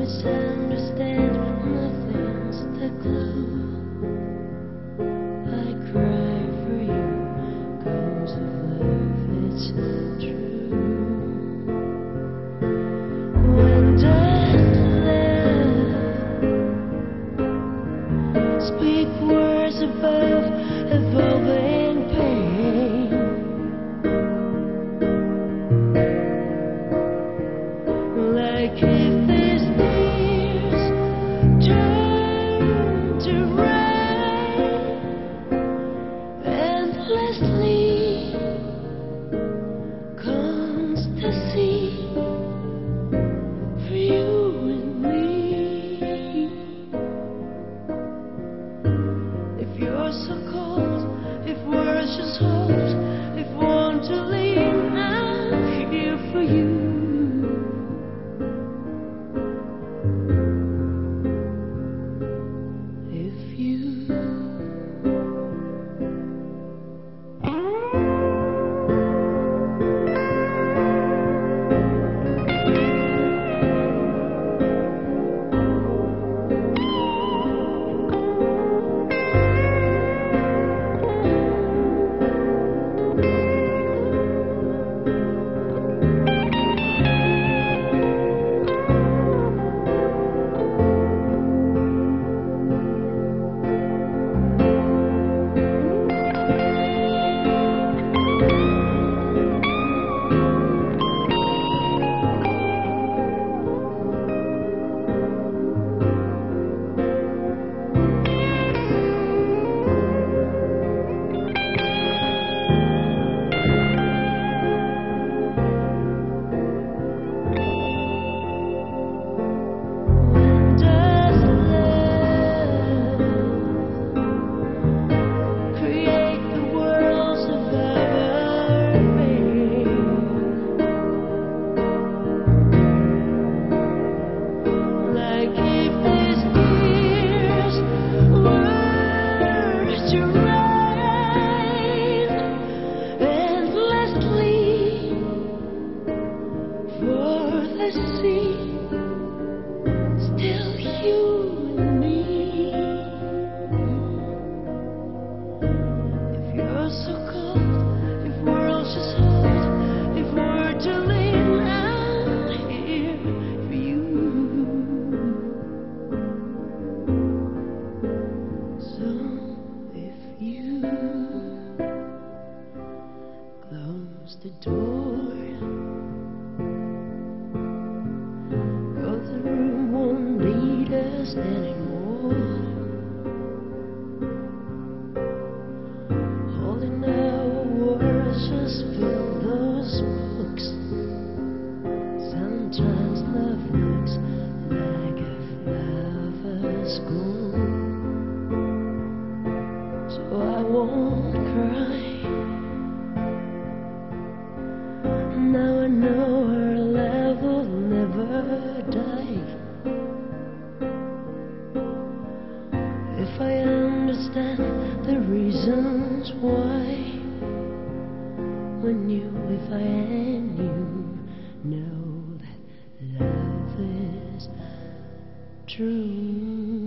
misunderstand nothing's the clue. I cry for you, 'cause of love it's true. When does love speak words above evolving pain? Like if these tears turn to rain endlessly comes the sea for you and me. If you're so cold, if words just hold, if want to leave, I'm here for you. Close the door, 'cause the room won't need us anymore. All in our words just fill those books. Sometimes love looks like a flower's gloom, so I won't cry. Now I know her love will never die. If I understand the reasons why, when you, if I and you know that love is true.